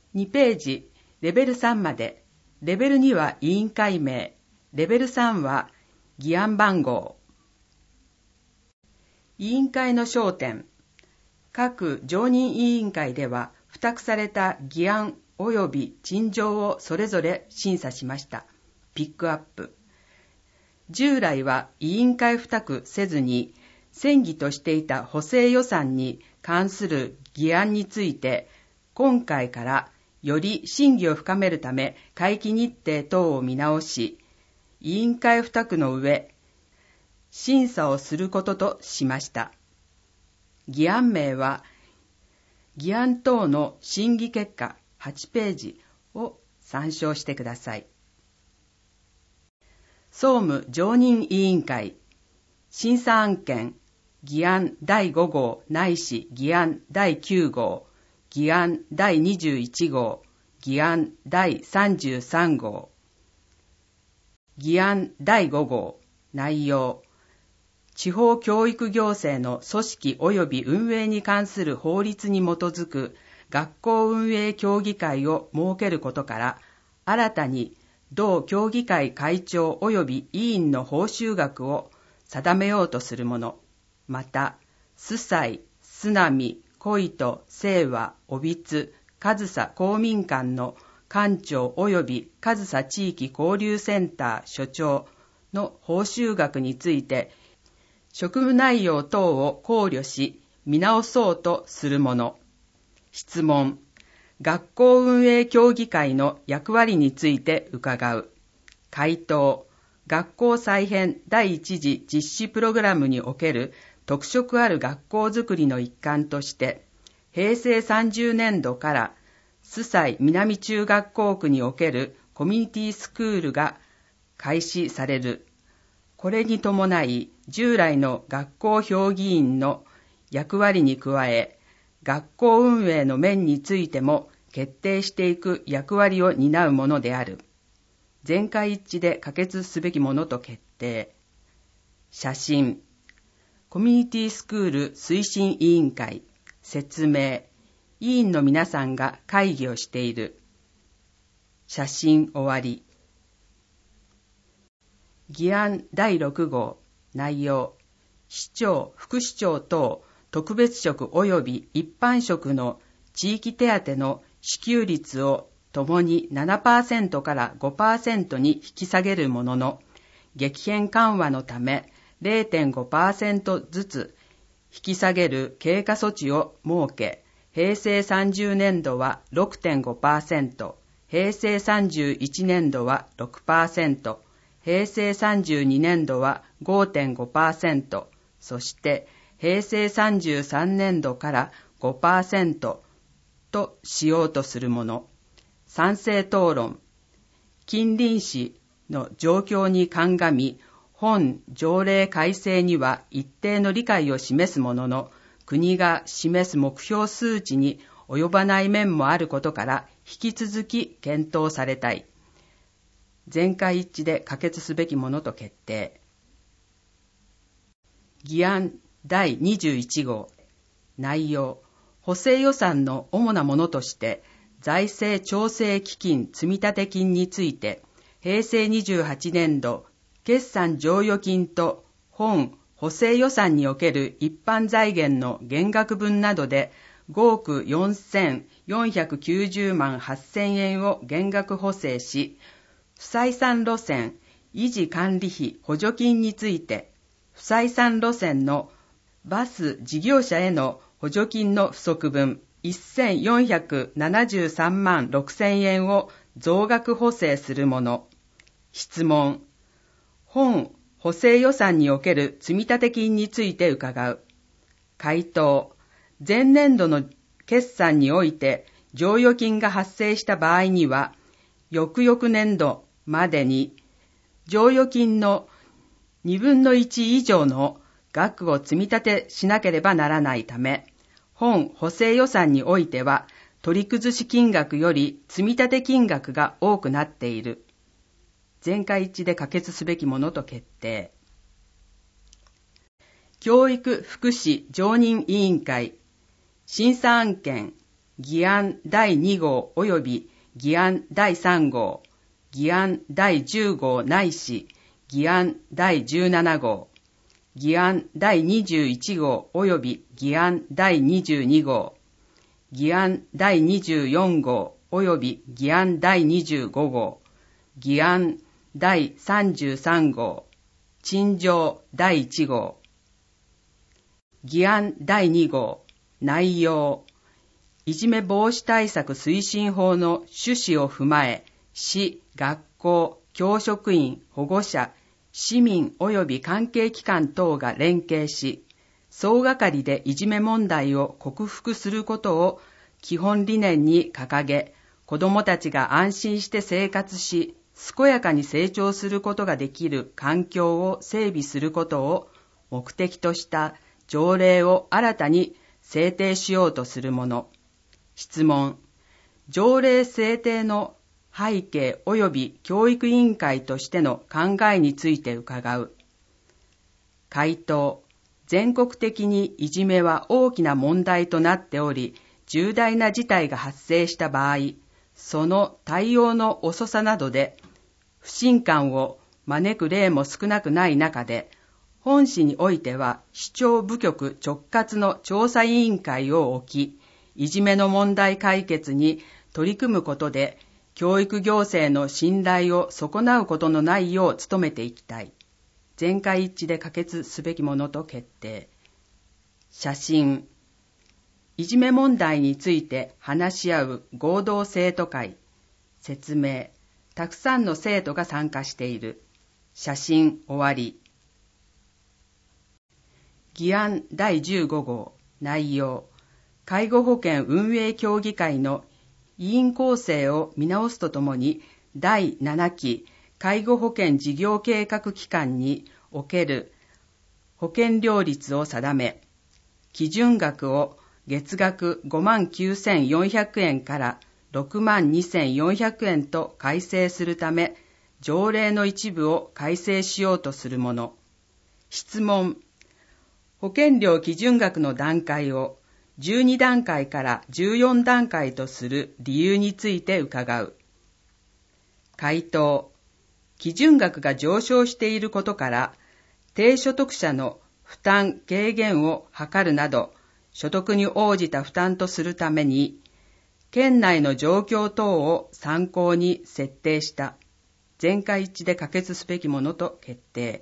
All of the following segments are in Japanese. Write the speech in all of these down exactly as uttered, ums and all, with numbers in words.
にページ、レベルさんまで。レベルには委員会名、レベルさんは議案番号。委員会の焦点。各常任委員会では付託された議案及び陳情をそれぞれ審査しました。ピックアップ。従来は委員会付託せずに審議としていた補正予算に関する議案について、今回からより審議を深めるため会期日程等を見直し、委員会付託の上、審査をすることとしました。議案名は、議案等の審議結果はちページを参照してください。総務常任委員会、審査案件、議案だいご号ないし議案だいきゅう号、議案だいにじゅういち号、議案だいさんじゅうさん号。議案だいご号、内容。地方教育行政の組織及び運営に関する法律に基づく学校運営協議会を設けることから、新たに同協議会会長及び委員の報酬額を定めようとするもの。また、司祭、須波、小糸、清和、小櫃、上総公民館の館長及び上総地域交流センター所長の報酬額について、職務内容等を考慮し、見直そうとするもの。質問。学校運営協議会の役割について伺う。回答。学校再編第一次実施プログラムにおける特色ある学校づくりの一環として、へいせいさんじゅうねんどから司祭南中学校区におけるコミュニティスクールが開始される。これに伴い、従来の学校評議員の役割に加え、学校運営の面についても決定していく役割を担うものである。全会一致で可決すべきものと決定。写真。コミュニティスクール推進委員会。説明。委員の皆さんが会議をしている。写真終わり。議案だいろく号、内容。市長、副市長等、特別職及び一般職の地域手当の支給率をともに ななパーセント から ごパーセント に引き下げるものの、激変緩和のため れいてんごパーセント ずつ引き下げる経過措置を設け、へいせいさんじゅうねんどは ろくてんごパーセント、へいせいさんじゅういちねんどは ろくパーセント、へいせいさんじゅうにねんどは ごてんごパーセント、そしてへいせいさんじゅうさんねんどから ごパーセント としようとするもの。賛成討論。近隣市の状況に鑑み、本条例改正には一定の理解を示すものの、国が示す目標数値に及ばない面もあることから引き続き検討されたい。全会一致で可決すべきものと決定。議案だいにじゅういち号。内容。補正予算の主なものとして、財政調整基金積立金について、へいせいにじゅうはちねんど決算剰余金と本補正予算における一般財源の減額分などでごおくよんせんよんひゃくきゅうじゅうまんはっせんえんを減額補正し、不採算路線維持管理費補助金について、不採算路線のバス事業者への補助金の不足分せんよんひゃくななじゅうさんまんろくせんえんを増額補正するもの。質問。本補正予算における積立金について伺う。回答。前年度の決算において剰余金が発生した場合には、翌々年度までに剰余金のにぶんのいち以上の額を積み立てしなければならないため、本補正予算においては取り崩し金額より積み立て金額が多くなっている。全会一致で可決すべきものと決定。教育福祉常任委員会審査案件議案だいに号及び議案だいさん号、議案だいじゅう号ないし議案だいじゅうなな号、議案だいにじゅういち号及び議案だいにじゅうに号、議案だいにじゅうよん号及び議案だいにじゅうご号、議案だいさんじゅうさん号、陳情だいいち号、議案だいに号、内容、いじめ防止対策推進法の趣旨を踏まえ、市、学校、教職員、保護者、市民及び関係機関等が連携し、総がかりでいじめ問題を克服することを基本理念に掲げ、子どもたちが安心して生活し、健やかに成長することができる環境を整備することを目的とした条例を新たに制定しようとするもの。質問。条例制定の背景及び教育委員会としての考えについて伺う。回答。全国的にいじめは大きな問題となっており、重大な事態が発生した場合、その対応の遅さなどで不信感を招く例も少なくない中で、本市においては市長部局直轄の調査委員会を置き、いじめの問題解決に取り組むことで、教育行政の信頼を損なうことのないよう努めていきたい。全会一致で可決すべきものと決定。写真。いじめ問題について話し合う合同生徒会。説明。たくさんの生徒が参加している。写真終わり。議案だいじゅうご号。内容。介護保険運営協議会の委員構成を見直すとともに、だいななき介護保険事業計画期間における保険料率を定め、基準額を月額ごまんきゅうせんよんひゃくえんからろくまんにせんよんひゃくえんと改正するため、条例の一部を改正しようとするもの。質問。保険料基準額の段階をじゅうに段階からじゅうよん段階とする理由について伺う。回答。基準額が上昇していることから、低所得者の負担軽減を図るなど、所得に応じた負担とするために、県内の状況等を参考に設定した。全会一致で可決すべきものと決定。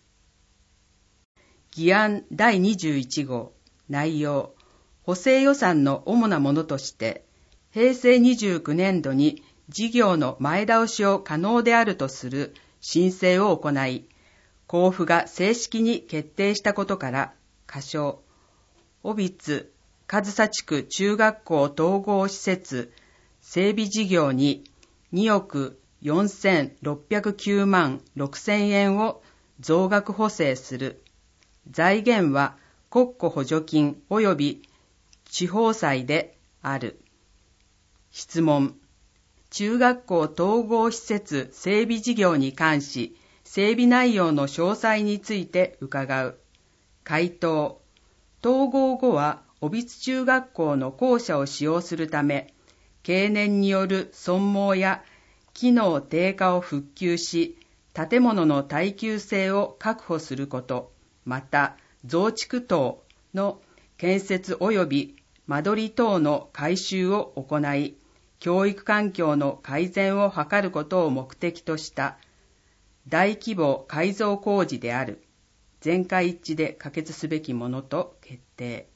議案だいにじゅういち号。内容。補正予算の主なものとして、へいせいにじゅうきゅうねん度に事業の前倒しを可能であるとする申請を行い、交付が正式に決定したことから、仮称、小櫃上総地区中学校統合施設整備事業ににおくよんせんろっぴゃくきゅうまんろくせんえんを増額補正する。財源は国庫補助金及び地方債である。質問。中学校統合施設整備事業に関し、整備内容の詳細について伺う。回答。統合後は、小櫃中学校の校舎を使用するため、経年による損耗や機能低下を復旧し、建物の耐久性を確保すること、また増築等の建設及び間取り等の改修を行い、教育環境の改善を図ることを目的とした大規模改造工事である。全会一致で可決すべきものと決定。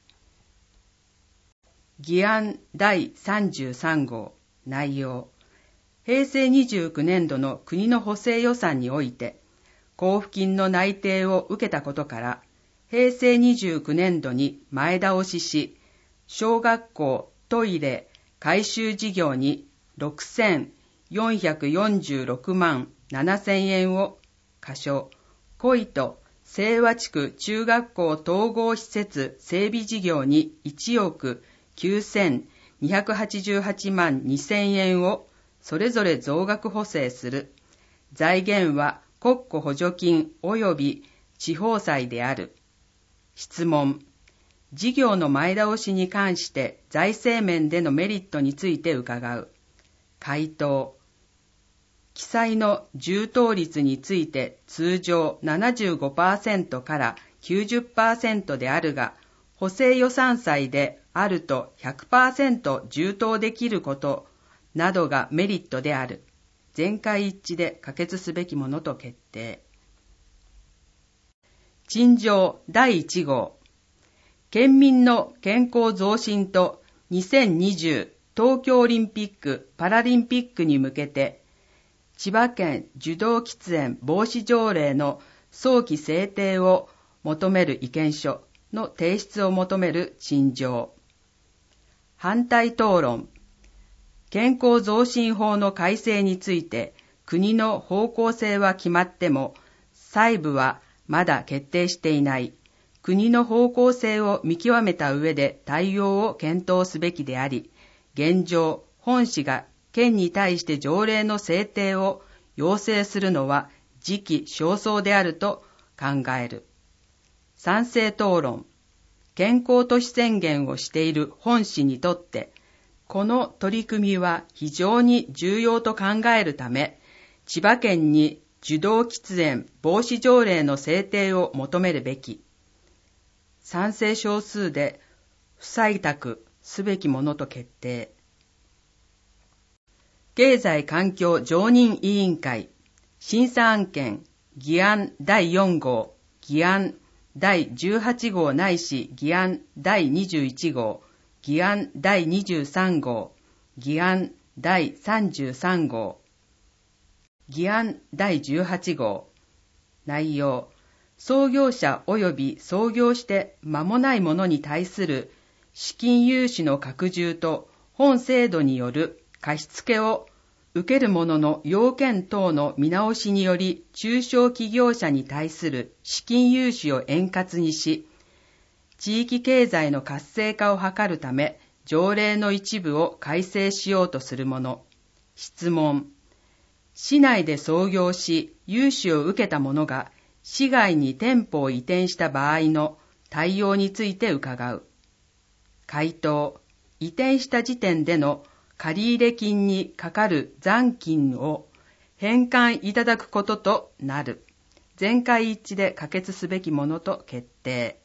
議案だいさんじゅうさん号。内容。へいせいにじゅうきゅうねん度の国の補正予算において、交付金の内定を受けたことから、へいせいにじゅうきゅうねん度に前倒しし、小学校トイレ改修事業にろくせんよんひゃくよんじゅうろくまんななせんえんを仮称、小糸清和地区中学校統合施設整備事業にいちおくきゅうせんにひゃくはちじゅうはちまんにせんえんをそれぞれ増額補正する。財源は国庫補助金及び地方債である。質問。 事業の前倒しに関して財政面でのメリットについて伺う。回答。記載の充当率について通常 ななじゅうごパーセント から きゅうじゅっパーセント であるが、補正予算債であると ひゃくパーセント 充当できることなどがメリットである。全会一致で可決すべきものと決定。陳情だいいち号。県民の健康増進とにせんにじゅう東京オリンピック・パラリンピックに向けて、千葉県受動喫煙防止条例の早期制定を求める意見書の提出を求める陳情。反対討論。健康増進法の改正について国の方向性は決まっても、細部はまだ決定していない。国の方向性を見極めた上で対応を検討すべきであり、現状、本市が県に対して条例の制定を要請するのは時期尚早であると考える。賛成討論。健康都市宣言をしている本市にとって、この取り組みは非常に重要と考えるため、千葉県に受動喫煙防止条例の制定を求めるべき。賛成少数で不採択すべきものと決定。経済環境常任委員会審査案件議案だいよん号、議案だいじゅうはち号ないし議案だいにじゅういち号、議案だいにじゅうさん号、議案だいさんじゅうさん号、議案だいじゅうはち号。内容。創業者及び創業して間もない者に対する資金融資の拡充と本制度による貸付を受ける者の要件等の見直しにより中小企業者に対する資金融資を円滑にし、地域経済の活性化を図るため条例の一部を改正しようとするもの。質問。市内で創業し融資を受けた者が市外に店舗を移転した場合の対応について伺う。回答。移転した時点での借入金にかかる残金を返還いただくこととなる。全会一致で可決すべきものと決定。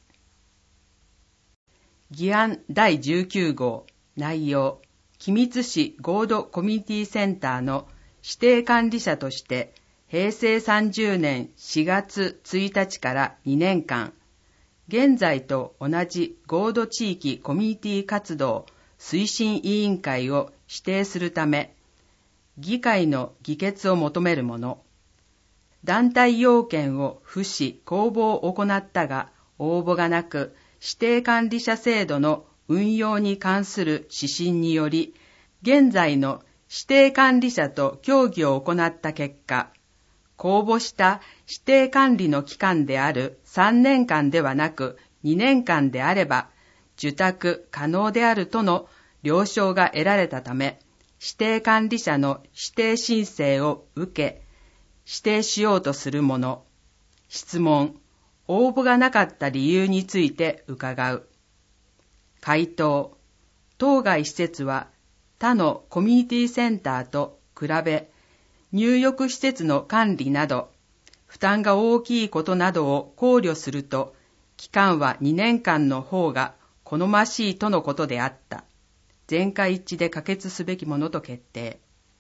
議案だいじゅうきゅう号。内容。君津市合同コミュニティセンターの指定管理者としてへいせいさんじゅうねんしがつついたちからにねんかん、現在と同じ合同地域コミュニティ活動推進委員会を指定するため、議会の議決を求めるもの。団体要件を付し公募を行ったが、応募がなく、指定管理者制度の運用に関する指針により、現在の指定管理者と協議を行った結果、公募した指定管理の期間であるさんねんかんではなくにねんかんであれば受託可能であるとの了承が得られたため、指定管理者の指定申請を受け、指定しようとするもの。質問。応募がなかった理由について伺う。回答。当該施設は他のコミュニティセンターと比べ、入浴施設の管理など、負担が大きいことなどを考慮すると、期間はにねんかんの方が好ましいとのことであった。全会一致で可決すべきものと決定。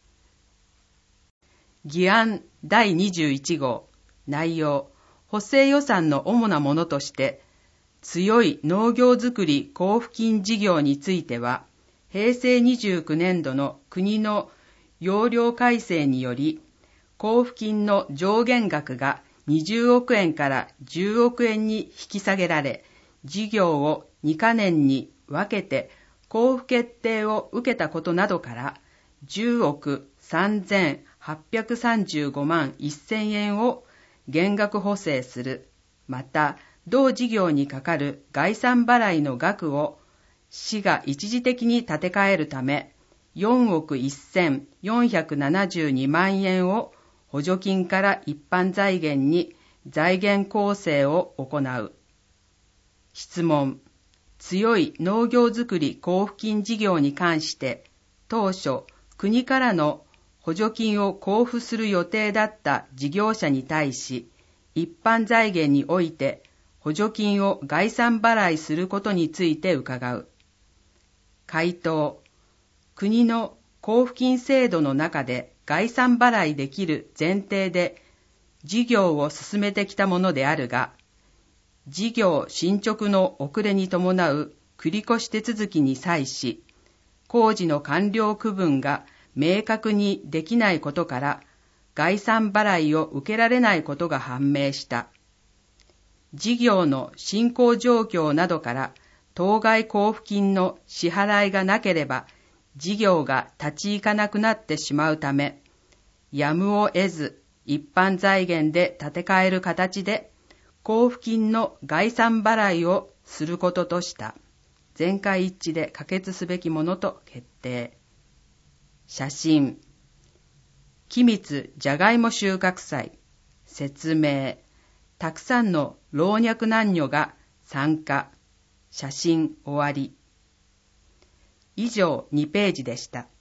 議案だいにじゅういち号。内容。補正予算の主なものとして、強い農業づくり交付金事業については、へいせいにじゅうきゅうねんどの国の要領改正により、交付金の上限額がにじゅうおくえんからじゅうおくえんに引き下げられ、事業をにかねんに分けて交付決定を受けたことなどから、じゅうおくさんぜんはっぴゃくさんじゅうごまんせんえんを減額補正する。また、同事業にかかる概算払いの額を市が一時的に立て替えるため、よんおくせんよんひゃくななじゅうにまんえんを補助金から一般財源に財源構成を行う。質問。 強い農業づくり交付金事業に関して当初国からの補助金を交付する予定だった事業者に対し、一般財源において補助金を概算払いすることについて伺う。回答。国の交付金制度の中で概算払いできる前提で事業を進めてきたものであるが、事業進捗の遅れに伴う繰越手続きに際し、工事の完了区分が明確にできないことから、概算払いを受けられないことが判明した。事業の進行状況などから、当該交付金の支払いがなければ、事業が立ち行かなくなってしまうため、やむを得ず一般財源で立て替える形で、交付金の概算払いをすることとした。全会一致で可決すべきものと決定。写真。君津じゃがいも収穫祭。説明。たくさんの老若男女が参加。写真終わり。以上にページでした。